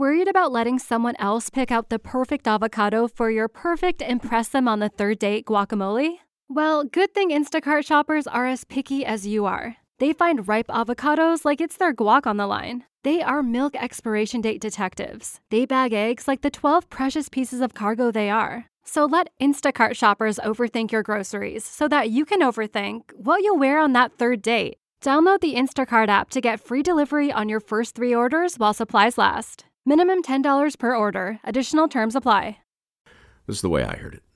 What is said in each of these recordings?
Worried about letting someone else pick out the perfect avocado for your perfect impress them on the third date guacamole? Well, good thing Instacart shoppers are as picky as you are. They find ripe avocados like it's their guac on the line. They are milk expiration date detectives. They bag eggs like the 12 precious pieces of cargo they are. So let Instacart shoppers overthink your groceries so that you can overthink what you'll wear on that third date. Download the Instacart app to get free delivery on your first 3 orders while supplies last. Minimum $10 per order. Additional terms apply. This is the way I heard it.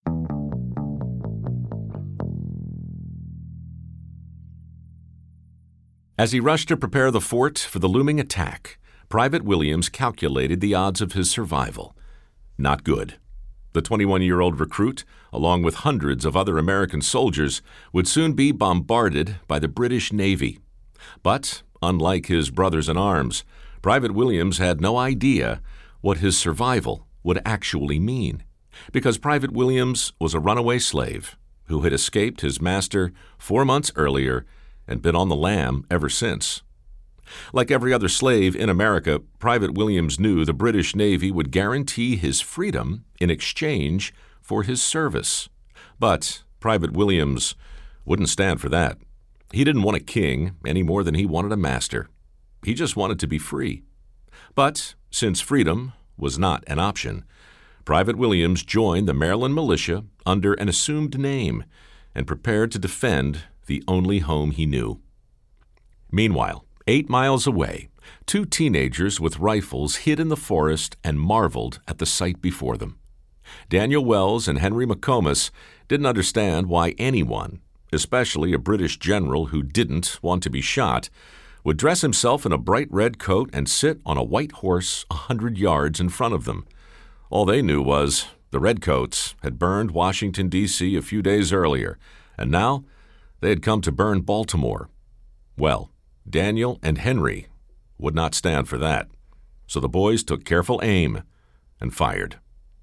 As he rushed to prepare the fort for the looming attack, Private Williams calculated the odds of his survival. Not good. The 21-year-old recruit, along with hundreds of other American soldiers, would soon be bombarded by the British Navy. But, unlike his brothers in arms, Private Williams had no idea what his survival would actually mean, because Private Williams was a runaway slave who had escaped his master 4 months earlier and been on the lam ever since. Like every other slave in America, Private Williams knew the British Navy would guarantee his freedom in exchange for his service. But Private Williams wouldn't stand for that. He didn't want a king any more than he wanted a master. He just wanted to be free. But since freedom was not an option, Private Williams joined the Maryland militia under an assumed name and prepared to defend the only home he knew. Meanwhile, 8 miles away, 2 teenagers with rifles hid in the forest and marveled at the sight before them. Daniel Wells and Henry McComas didn't understand why anyone, especially a British general who didn't want to be shot, would dress himself in a bright red coat and sit on a white horse 100 yards in front of them. All they knew was the Redcoats had burned Washington, D.C. a few days earlier, and now they had come to burn Baltimore. Well, Daniel and Henry would not stand for that, so the boys took careful aim and fired.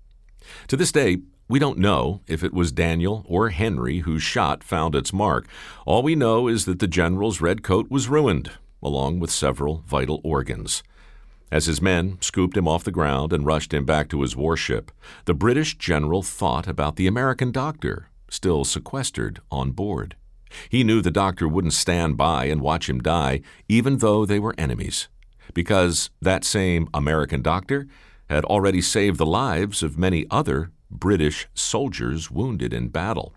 To this day, we don't know if it was Daniel or Henry whose shot found its mark. All we know is that the general's red coat was ruined, along with several vital organs. As his men scooped him off the ground and rushed him back to his warship, the British general thought about the American doctor, still sequestered on board. He knew the doctor wouldn't stand by and watch him die, even though they were enemies, because that same American doctor had already saved the lives of many other British soldiers wounded in battle.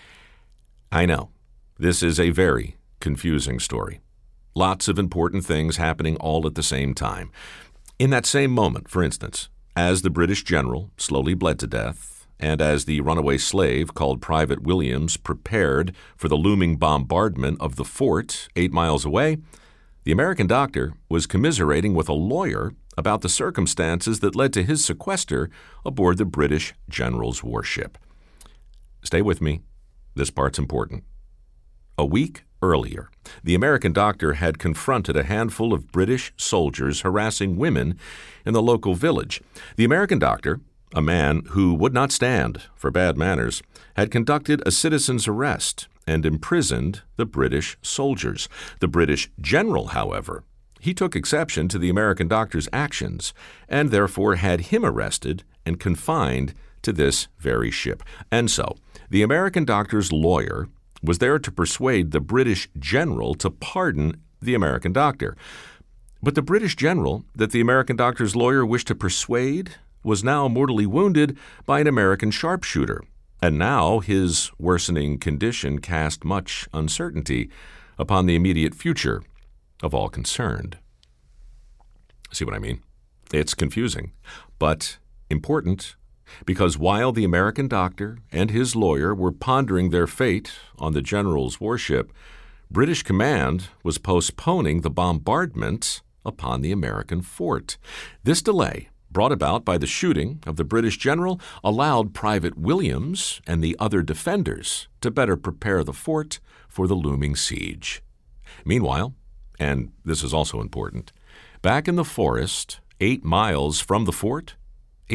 I know, this is a very confusing story. Lots of important things happening all at the same time. In that same moment, for instance, as the British general slowly bled to death, and as the runaway slave called Private Williams prepared for the looming bombardment of the fort 8 miles away, the American doctor was commiserating with a lawyer about the circumstances that led to his sequester aboard the British general's warship. Stay with me. This part's important. A week earlier, the American doctor had confronted a handful of British soldiers harassing women in the local village. The American doctor, a man who would not stand for bad manners, had conducted a citizen's arrest and imprisoned the British soldiers. The British general, however, he took exception to the American doctor's actions and therefore had him arrested and confined to this very ship. And so, the American doctor's lawyer was there to persuade the British general to pardon the American doctor. But the British general that the American doctor's lawyer wished to persuade was now mortally wounded by an American sharpshooter, and now his worsening condition cast much uncertainty upon the immediate future of all concerned. See what I mean? It's confusing, but important, because while the American doctor and his lawyer were pondering their fate on the general's warship, British command was postponing the bombardment upon the American fort. This delay, brought about by the shooting of the British general, allowed Private Williams and the other defenders to better prepare the fort for the looming siege. Meanwhile, and this is also important, back in the forest, 8 miles from the fort,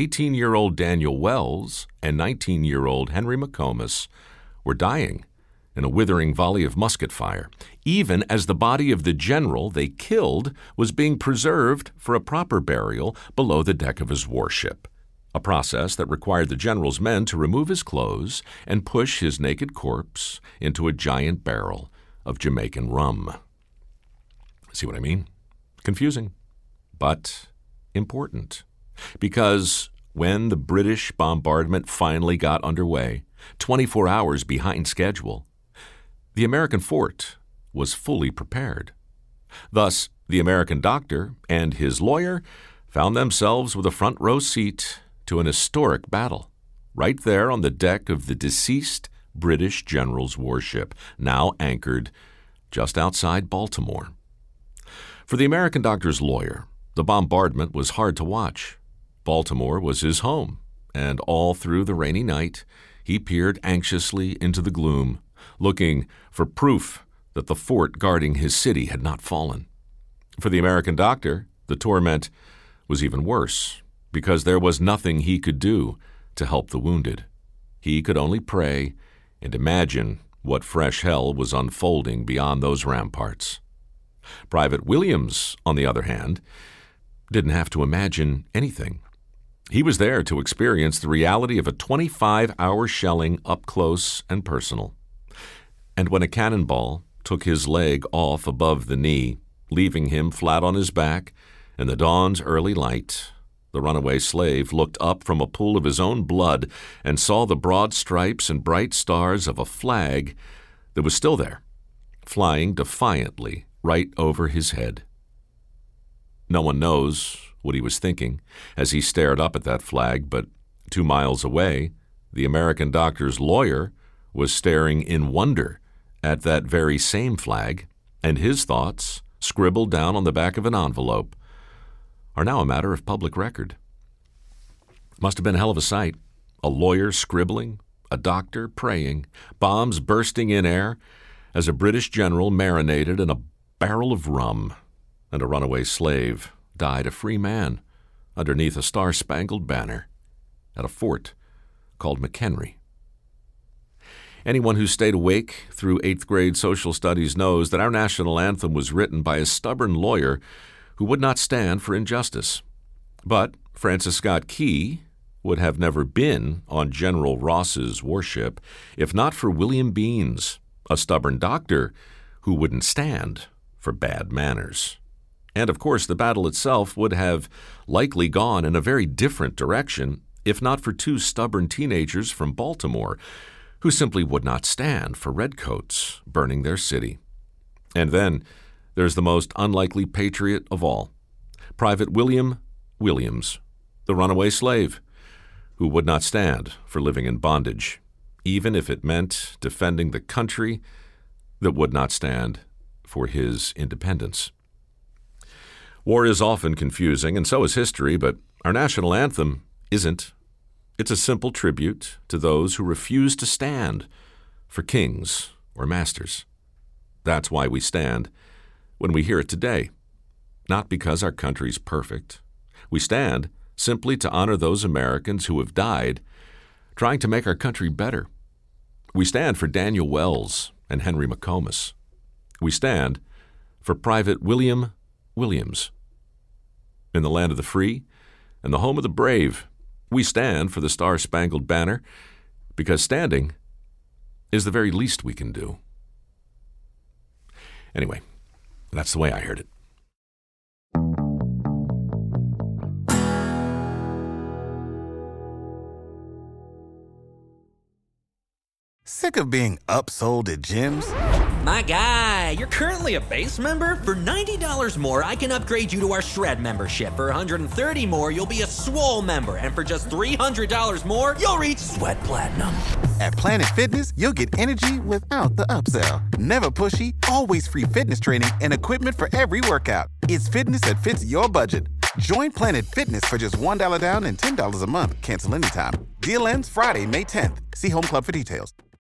18-year-old Daniel Wells and 19-year-old Henry McComas were dying in a withering volley of musket fire, even as the body of the general they killed was being preserved for a proper burial below the deck of his warship, a process that required the general's men to remove his clothes and push his naked corpse into a giant barrel of Jamaican rum. See what I mean? Confusing, but important. Because when the British bombardment finally got underway, 24 hours behind schedule, the American fort was fully prepared. Thus, the American doctor and his lawyer found themselves with a front row seat to an historic battle, right there on the deck of the deceased British general's warship, now anchored just outside Baltimore. For the American doctor's lawyer, the bombardment was hard to watch. Baltimore was his home, and all through the rainy night, he peered anxiously into the gloom, looking for proof that the fort guarding his city had not fallen. For the American doctor, the torment was even worse, because there was nothing he could do to help the wounded. He could only pray and imagine what fresh hell was unfolding beyond those ramparts. Private Williams, on the other hand, didn't have to imagine anything. He was there to experience the reality of a 25-hour shelling up close and personal. And when a cannonball took his leg off above the knee, leaving him flat on his back in the dawn's early light, the runaway slave looked up from a pool of his own blood and saw the broad stripes and bright stars of a flag that was still there, flying defiantly right over his head. No one knows what he was thinking as he stared up at that flag, but 2 miles away, the American doctor's lawyer was staring in wonder at that very same flag, and his thoughts, scribbled down on the back of an envelope, are now a matter of public record. Must have been a hell of a sight. A lawyer scribbling, a doctor praying, bombs bursting in air as a British general marinated in a barrel of rum, and a runaway slave died a free man underneath a star-spangled banner at a fort called McHenry. Anyone who stayed awake through 8th grade social studies knows that our national anthem was written by a stubborn lawyer who would not stand for injustice. But Francis Scott Key would have never been on General Ross's warship if not for William Beanes, a stubborn doctor who wouldn't stand for bad manners. And of course, the battle itself would have likely gone in a very different direction if not for 2 stubborn teenagers from Baltimore who simply would not stand for redcoats burning their city. And then there's the most unlikely patriot of all, Private William Williams, the runaway slave, who would not stand for living in bondage, even if it meant defending the country that would not stand for his independence. War is often confusing, and so is history, but our national anthem isn't. It's a simple tribute to those who refuse to stand for kings or masters. That's why we stand when we hear it today, not because our country's perfect. We stand simply to honor those Americans who have died trying to make our country better. We stand for Daniel Wells and Henry McComas. We stand for Private William Williams. In the land of the free and the home of the brave, we stand for the Star-Spangled Banner because standing is the very least we can do. Anyway, that's the way I heard it. Sick of being upsold at gyms? My guy, you're currently a base member? For $90 more, I can upgrade you to our Shred membership. For $130 more, you'll be a Swole member. And for just $300 more, you'll reach Sweat Platinum. At Planet Fitness, you'll get energy without the upsell. Never pushy, always free fitness training and equipment for every workout. It's fitness that fits your budget. Join Planet Fitness for just $1 down and $10 a month. Cancel anytime. Deal ends Friday, May 10th. See Home Club for details.